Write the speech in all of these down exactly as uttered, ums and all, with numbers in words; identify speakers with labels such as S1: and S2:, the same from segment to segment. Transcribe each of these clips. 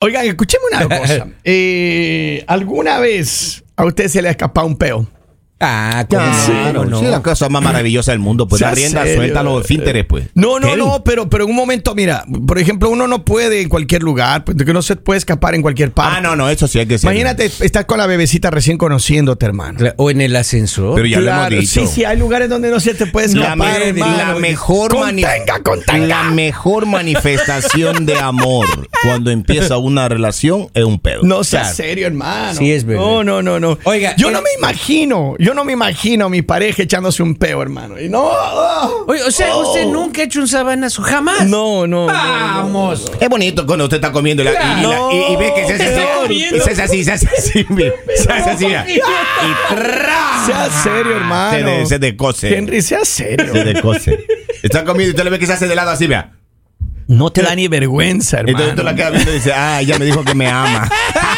S1: Oigan, escúcheme una cosa. Eh, ¿Alguna vez a usted se le ha escapado un peo?
S2: Ah, claro,
S3: Claro,
S2: no.
S3: sí, la cosa más maravillosa del mundo. Pues
S1: Sea
S3: la rienda
S1: serio.
S3: suelta a los finteres, pues.
S1: No, no,
S3: ¿Qué?
S1: no, pero, pero en un momento, mira, por ejemplo, uno no puede en cualquier lugar, pues que no se puede escapar en cualquier parte.
S3: Ah, no, no, eso sí hay que ser.
S1: Imagínate, estás con la bebecita recién conociéndote, hermano.
S2: Cla- O en el ascensor.
S3: Pero ya
S1: Claro,
S3: lo hemos dicho.
S1: sí, sí, hay lugares donde no se te puede
S3: La,
S1: escapar,
S3: me-
S1: hermano.
S3: la mejor mani-
S1: Contenga, contenga.
S3: la mejor manifestación de amor cuando empieza una relación es un pedo.
S1: No seas
S2: Claro.
S1: serio, hermano.
S2: Sí, es verdad.
S1: No, no, no, no.
S2: Oiga,
S1: yo
S2: el-
S1: no me imagino, yo no me imagino a mi pareja echándose un peo, hermano. Y no. oh,
S2: Oye, o sea,
S1: oh.
S2: usted nunca ha hecho un sabanazo, jamás.
S1: No, no. no,
S2: Vamos.
S3: Es bonito cuando usted está comiendo y, la- y- y la-
S1: Claro.
S3: y- y ve que se hace así.
S1: No,
S3: Y se hace así, se hace así. mira, Se hace así. mira. Y ¡tra!
S1: Sea serio, hermano.
S3: Se, de- se decose.
S1: Henry, sea serio.
S3: Se decose. Está comiendo y usted le ve que se hace de lado así, vea.
S1: No te da ni vergüenza, hermano.
S3: Entonces usted la queda viendo y dice, ah, ya me dijo que me ama.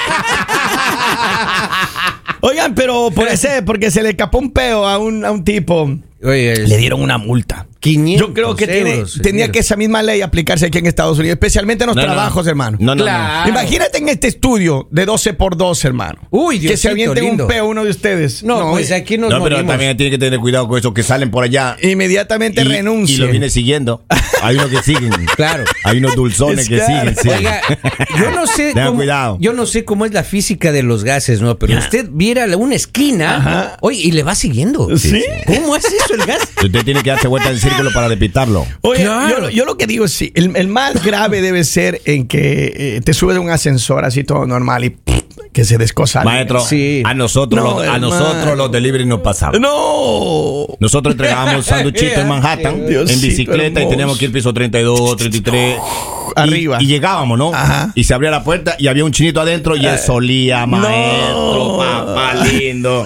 S1: Oigan, pero por ese, porque se le escapó un peo a un, a un tipo,
S2: Oye,
S1: le dieron una multa.
S2: quinientos
S1: Yo creo que tiene-
S2: euros,
S1: tenía
S2: señor.
S1: que esa misma ley aplicarse aquí en Estados Unidos, especialmente en los
S3: No, no.
S1: trabajos, hermano.
S3: No, no,
S2: Claro.
S1: Imagínate en este estudio de doce por dos, hermano.
S2: Uy,
S1: que se
S2: Diosito
S1: avienten
S2: lindo.
S1: un peo uno de ustedes.
S2: No, pues aquí nos
S3: no. No, pero
S2: morimos.
S3: también tiene que tener cuidado con esos que salen por allá.
S1: Inmediatamente
S3: y,
S1: renuncie.
S3: y lo viene siguiendo. Hay unos que siguen.
S2: Claro.
S3: Hay unos dulzones
S1: Es
S3: que
S1: claro.
S3: siguen. sí.
S2: Oiga, yo no sé
S3: Tenga
S2: cómo,
S3: cuidado.
S2: yo no sé cómo es la física de los gases, ¿no? Pero usted viera una esquina,
S1: Ajá.
S2: oye, y le va siguiendo.
S1: ¿Sí?
S2: ¿Cómo hace eso el gas?
S3: Usted tiene que darse vuelta en círculo para depitarlo.
S1: Oye,
S2: Claro.
S1: yo, yo lo que digo es sí, el, el más grave debe ser en que eh, te subes a un ascensor así todo normal y pff, que se descosa.
S3: Maestro,
S2: Sí.
S3: a nosotros,
S1: No,
S3: los, a
S1: hermano.
S3: nosotros los delivery nos pasaban.
S1: No.
S3: Nosotros entregábamos sanduchitos en Manhattan,
S1: Diosito
S3: en bicicleta,
S1: hermoso.
S3: y teníamos que ir piso treinta y dos, treinta y tres.
S1: Arriba.
S3: Y, y llegábamos, ¿no?
S1: Ajá.
S3: Y se abría la puerta y había un chinito adentro y él solía, maestro,
S1: No.
S3: papá lindo.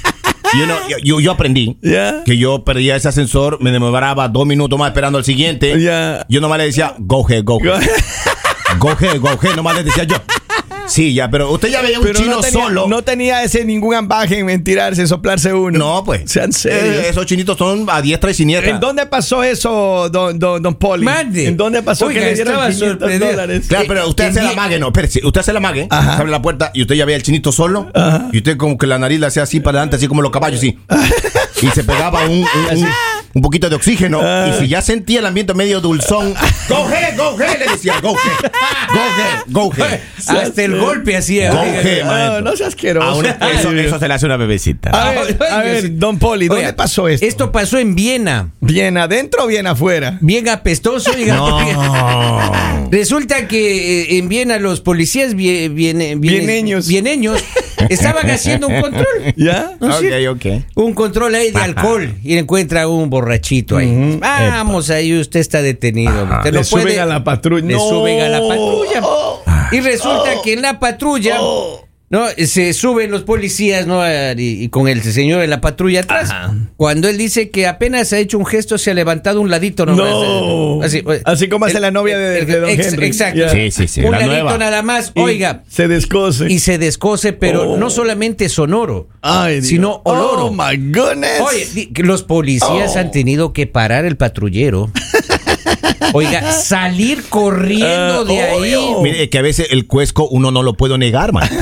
S3: Y uno- yo, yo, yo aprendí
S1: Ya.
S3: que yo perdía ese ascensor, me demoraba dos minutos más esperando el siguiente.
S1: Ya.
S3: Yo nomás le decía, go ahead, go ahead. Go ahead, go ahead, nomás le decía yo. Sí, ya, pero usted ya veía un
S1: Pero
S3: chino
S1: no tenía,
S3: solo.
S1: no tenía ese ningún ambaje en tirarse, soplarse uno.
S3: No, pues.
S1: Sean serios.
S3: Eh, esos chinitos son a diestra y siniestra.
S1: ¿En dónde pasó eso, don, don, don Poli?
S2: Mande.
S1: ¿En dónde pasó
S2: Oiga,
S1: que le dieron
S2: estaba
S1: quinientos
S2: sorprendido.
S1: dólares?
S3: Claro, pero usted
S2: Eh,
S3: hace la
S2: en-
S3: mague, no, espérese, usted hace la mague,
S1: Ajá.
S3: se abre la puerta y usted ya ve al chinito solo, y usted como que la nariz la hacía así para adelante, así como los caballos, sí. Y se pegaba un, un, un- un poquito de oxígeno, y si ya sentía el ambiente medio dulzón, go ahead, go ahead, le decía, go ahead, go ahead, go ahead.
S2: Hasta el golpe hacía.
S3: Go
S2: oiga.
S3: ahead,
S1: Ah,
S3: maestro.
S1: no seas asqueroso.
S3: A una- eso, eso se le hace a una bebecita.
S1: A ver, a ver, don Poli, ¿dónde
S2: Oiga,
S1: pasó esto?
S2: Esto pasó en Viena.
S1: ¿Bien adentro o bien afuera?
S2: Bien apestoso, oiga.
S3: No.
S2: Resulta que eh, en Viena los policías bien, bien,
S1: Vieneños.
S2: vieneños estaban haciendo un control.
S1: ¿Ya?
S2: ¿No es
S3: Ok,
S2: cierto?
S3: ok.
S2: Un control ahí de
S3: Ajá.
S2: alcohol y encuentra un borrachito ahí.
S1: Ujú.
S2: Vamos, ahí usted está detenido. Usted
S1: Le
S2: no puede-
S1: suben a la patrulla.
S2: Le
S1: No.
S2: suben a la patrulla.
S1: Oh.
S2: Y resulta que en la patrulla,
S1: Oh.
S2: no, se suben los policías, ¿no? Y, y con el señor en la patrulla atrás.
S1: Ajá.
S2: Cuando él dice que apenas ha hecho un gesto, se ha levantado un ladito nomás.
S1: No.
S2: Así,
S1: Así como hace la novia de- de don Henry.
S2: Exacto.
S1: Ya.
S3: Sí, sí, sí,
S2: Un
S3: la
S2: ladito
S3: nueva.
S2: nada más.
S1: Y
S2: Oiga.
S1: se descose.
S2: Y se descose, pero
S1: Oh.
S2: no solamente sonoro,
S1: Ay, Dios.
S2: sino oloro.
S1: Oh, my goodness.
S2: Oye, di- que los policías
S1: Oh.
S2: han tenido que parar el patrullero. Oiga, salir corriendo
S1: Ah,
S2: de ahí.
S1: obvio.
S3: Mire, es que a veces el cuesco uno no lo puede negar, maestro.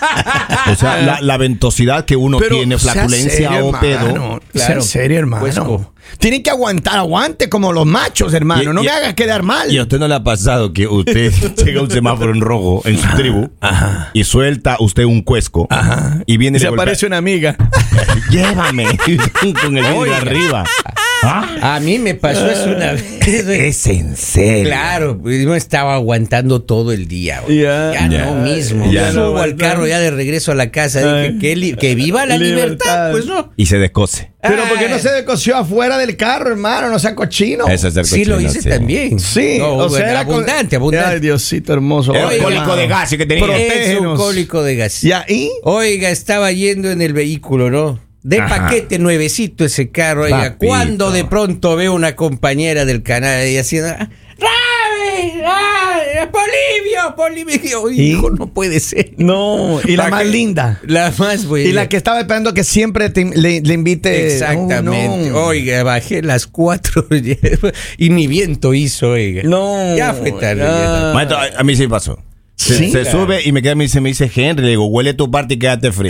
S3: O sea, la, la ventosidad que uno
S1: Pero
S3: tiene,
S1: sea
S3: flatulencia
S1: serio,
S3: o pedo.
S1: hermano. Sea
S2: Claro.
S1: serio, hermano.
S2: Cuesco.
S1: Tienen que aguantar, aguante como los machos, hermano.
S3: Y-
S1: no
S3: y-
S1: me hagas quedar mal.
S3: ¿Y a usted no le ha pasado que usted llega a un semáforo en rojo en su tribu y suelta usted un cuesco
S1: Ajá.
S3: y viene
S1: Y se
S3: le golpea-
S1: aparece una amiga.
S3: Llévame con el vidrio
S2: Oiga.
S3: arriba. ¿Ah?
S2: A mí me pasó eso una vez.
S3: Es en serio.
S2: Claro, pues, yo estaba aguantando todo el día. güey.
S1: Ya.
S2: Ya,
S3: Ya.
S2: no mismo.
S3: Ya
S2: Subo
S1: no
S2: al
S1: aguanta.
S2: carro ya de regreso a la casa. Dije,
S1: Ay.
S2: que, li- que viva la libertad.
S1: Libertad.
S2: Pues no.
S3: Y se descose.
S1: Pero ¿por qué no
S2: Ay.
S1: se descosió afuera del carro, hermano? No sea cochino.
S3: Eso es ser
S2: Sí, lo
S3: cochino,
S2: hice
S3: sí.
S2: también.
S1: Sí,
S2: No,
S1: o sea,
S2: bueno,
S1: era con-
S2: abundante, abundante.
S1: Ay, Diosito hermoso.
S3: Era un
S1: Oiga,
S3: cólico de gas que tenía.
S1: Pro-
S2: Es un
S1: Protégenos.
S2: cólico de gas.
S1: ¿Y ahí?
S2: Oiga, estaba yendo en el vehículo, ¿no? De
S3: Ajá.
S2: paquete nuevecito ese carro, oiga.
S3: Papito.
S2: Cuando de pronto veo una compañera del canal y haciendo... ¡Rabe! ¡Rabe! ¡Polivio! ¡Polivio!
S1: ¿Y?
S2: Hijo, no puede ser.
S1: No, y la
S2: Pa'
S1: más
S2: que-
S1: linda.
S2: La más buena.
S1: Y la que estaba esperando que siempre te- le, le invite.
S2: Exactamente.
S1: Oh, no.
S2: Oiga, bajé las cuatro y ni viento hizo, oiga.
S1: No.
S2: Ya fue tarde.
S1: Ya.
S3: Maestro, a, a mí sí me pasó. Se,
S1: Sí,
S3: se
S1: claro.
S3: sube y me queda, me dice, me dice Henry, le digo, huele tu parte y quédate frío.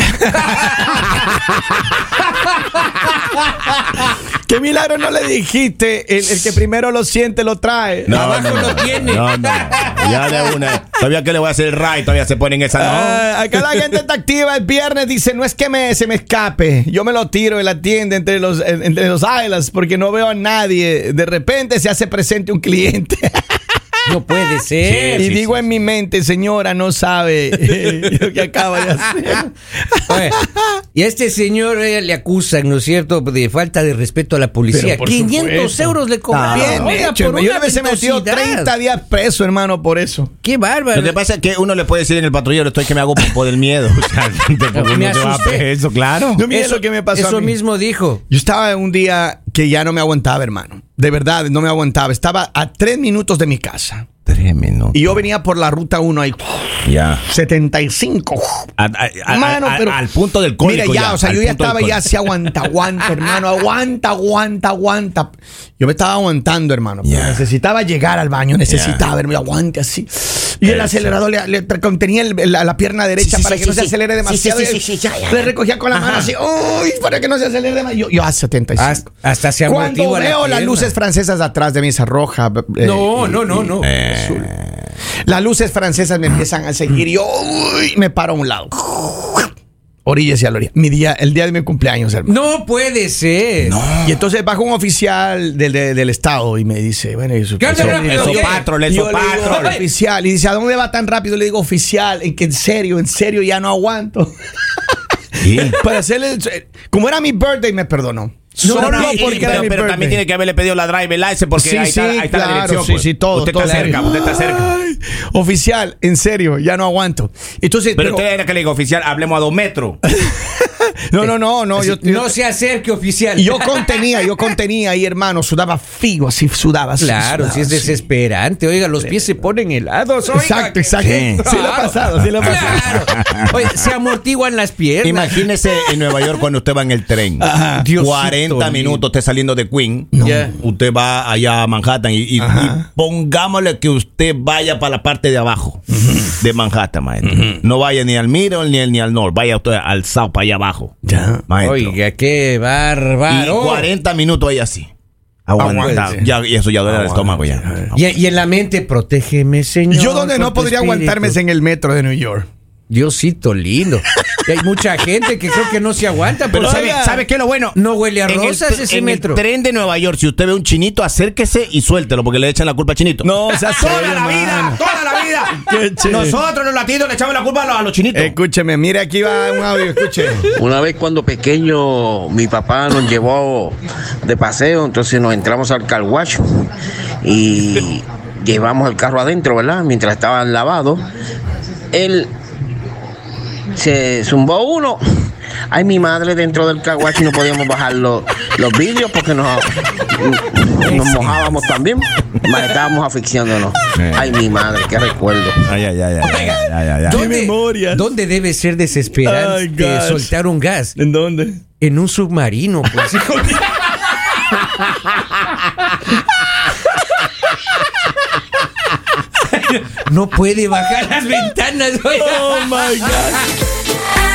S1: ¿Qué milagro no le dijiste? El, el que primero lo siente lo trae.
S2: Abajo lo tiene.
S3: No, no. Ya de una. Todavía que le voy a hacer el ray, todavía se ponen esa. No.
S1: Ah, acá la gente está activa el viernes. Dice, no es que me, se me escape. Yo me lo tiro en la tienda entre los, entre los islas porque no veo a nadie. De repente se hace presente un cliente.
S2: No puede ser.
S1: y
S3: sí,
S1: digo
S3: sí,
S1: en mi mente, señora, no sabe eh, lo que acaba de hacer.
S2: Oye, y a este señor eh, le acusan, ¿no es cierto?, de falta de respeto a la policía.
S1: Pero por
S2: quinientos
S1: supuesto.
S2: euros le cobraron.
S1: Bien
S2: Oiga,
S1: hecho,
S2: por
S1: hermano. Yo
S2: una
S1: le hubiese metido
S2: ventosidad.
S1: treinta días preso, hermano, por eso.
S2: Qué bárbaro.
S3: Lo que pasa es que uno le puede decir en el patrullero, estoy que me hago popó del miedo. O sea, porque
S2: Me
S3: uno se va a
S2: asusté.
S3: preso, claro.
S1: No, mire lo que me pasó
S2: Eso
S1: a mí.
S2: mismo dijo.
S1: Yo estaba en un día que ya no me aguantaba, hermano. De verdad, no me aguantaba. Estaba a tres minutos de mi casa.
S3: Tres minutos.
S1: Y yo venía por la ruta uno ahí.
S3: Ya.
S1: setenta y cinco.
S3: A- a- a-
S1: Mano,
S3: a-
S1: pero-
S3: al punto del código.
S1: Mira, ya, o sea,
S3: al
S1: yo ya
S3: punto del
S1: estaba ya
S3: código.
S1: así, aguanta, aguanta, hermano, aguanta, aguanta, aguanta. Yo me estaba aguantando, hermano. pero
S3: Ya.
S1: Necesitaba llegar al baño, necesitaba, hermano, aguante así. Y el
S3: Eso.
S1: acelerador le, le contenía el- la, la pierna derecha
S3: Sí, sí,
S1: para
S3: sí,
S1: que no
S3: sí,
S1: se
S3: sí.
S1: acelere demasiado.
S3: Sí, sí, sí, sí, ya, ya,
S1: Le
S3: ya.
S1: recogía con la mano así, uy, para que no se acelere demasiado. Yo, yo a setenta y cinco.
S2: Hasta, hasta se
S1: Cuando
S2: amortigua la
S1: veo las
S2: pierna.
S1: luces francesas atrás de mí, esa roja. eh,
S2: No, no, no, no.
S3: Eh,
S1: Las luces francesas me empiezan a seguir y yo uy, me paro a un lado. Orilla hacia la orilla. Mi día, el día de mi cumpleaños, hermano.
S2: No puede ser.
S1: Y entonces baja un oficial del, del, del estado y me dice, bueno, eso,
S2: ¿Qué hace
S1: eso-
S2: rápido?
S3: Eso
S2: ¿Qué?
S3: patrol,
S1: Y
S3: eso
S1: yo le digo,
S3: patrol.
S1: oficial, y dice, ¿a dónde va tan rápido? Le digo, oficial, en que en serio, en serio ya no aguanto.
S3: Sí.
S1: Para hacerle, como era mi birthday, me perdonó.
S3: No, no, no,
S1: porque
S3: porque-
S1: era
S3: pero,
S1: mi
S3: pero
S1: birthday.
S3: también tiene que haberle pedido la drive license porque
S1: Sí,
S3: ahí, está,
S1: sí,
S3: ahí está
S1: claro,
S3: la dirección.
S1: sí,
S3: pues.
S1: sí, todo,
S3: Usted
S1: todo.
S3: está cerca, usted está cerca.
S1: Ay, oficial, en serio, ya no aguanto. Entonces,
S3: Pero,
S1: pero-
S3: usted era que le digo, oficial, hablemos a dos metros.
S1: no, no, no, no, yo,
S2: No se acerque, oficial.
S1: Y yo contenía, yo contenía ahí, hermano, sudaba figo, así sudaba. Así,
S2: Claro,
S1: sudaba,
S2: si es
S1: así.
S2: desesperante. Oiga, los pies se ponen helados. Oiga,
S1: Exacto,
S2: que-
S1: exacto.
S3: Sí.
S1: Sí, lo ha pasado, sí lo ha pasado.
S2: Claro. Oye, se amortiguan las piernas.
S3: Imagínese en Nueva York cuando usted va en el tren.
S1: Ajá.
S2: Diosito
S3: cuarenta
S2: lindo.
S3: minutos usted saliendo de Queen.
S2: Ya.
S3: Usted va allá a Manhattan y, y- y pongámosle que usted vaya para la parte de abajo de Manhattan, maestro. No vaya ni al middle ni al, ni al north. Vaya usted al south, para allá abajo.
S1: Ya.
S3: Maestro.
S2: Oiga, qué
S3: Y
S2: bárbaro.
S3: cuarenta minutos ahí así. Aguantado.
S1: Aguante.
S3: Ya, y eso ya duele el estómago ya.
S2: Y, y en la mente, protégeme, Señor.
S1: Yo donde no
S2: con tu
S1: podría
S2: espíritu.
S1: aguantarme es en el metro de New York.
S2: Diosito lindo. Y hay mucha gente que creo que no se aguanta.
S3: Pero
S2: porque
S3: ¿sabe, ¿sabe qué es lo bueno?
S2: No huele a
S3: En el
S2: rosas
S3: tr-
S2: ese
S3: en
S2: metro.
S3: el tren de Nueva York, si usted ve un chinito, acérquese y suéltelo, porque le echan la culpa al chinito.
S1: No, o sea,
S3: toda
S1: serio,
S3: la vida,
S1: hermano.
S3: toda la vida.
S1: Qué chévere.
S3: Nosotros los latinos le echamos la culpa a los, a los chinitos.
S1: Escúcheme, mire, aquí va un audio, escuche.
S4: Una vez cuando pequeño mi papá nos llevó de paseo, entonces nos entramos al car wash y llevamos el carro adentro, ¿verdad? Mientras estaban lavados, él se zumbó uno. Ay, mi madre dentro del car wash y no podíamos bajar los, los vidrios porque nos, nos mojábamos también. Más estábamos asfixiándonos. Ay, mi madre, qué recuerdo.
S3: Ay, ay, ay, ay, ay, ay, ay, ay.
S1: Qué
S2: ¿Dónde,
S1: memorias.
S2: ¿Dónde debe ser desesperante
S1: Ay, gosh.
S2: soltar un gas?
S1: ¿En dónde?
S2: En un submarino, pues. hijo de- No puede bajar las ventanas, oiga.
S1: Oh my God.